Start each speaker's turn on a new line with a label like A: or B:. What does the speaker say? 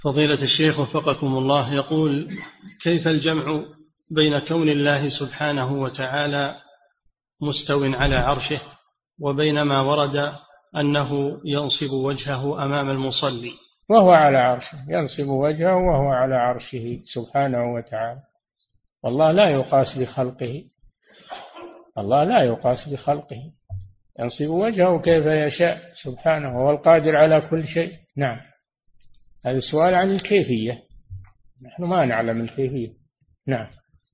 A: فضيلة الشيخ وفقكم الله، يقول: كيف الجمع بين كون الله سبحانه وتعالى مستو على عرشه وبين ما ورد أنه ينصب وجهه أمام المصلي؟
B: وهو على عرشه، ينصب وجهه وهو على عرشه سبحانه وتعالى، والله لا يقاس بخلقه، الله لا يقاس بخلقه، ينصب وجهه كيف يشاء سبحانه، هو القادر على كل شيء. نعم. هذا السؤال عن الكيفية، نحن ما نعلم الكيفية. نعم.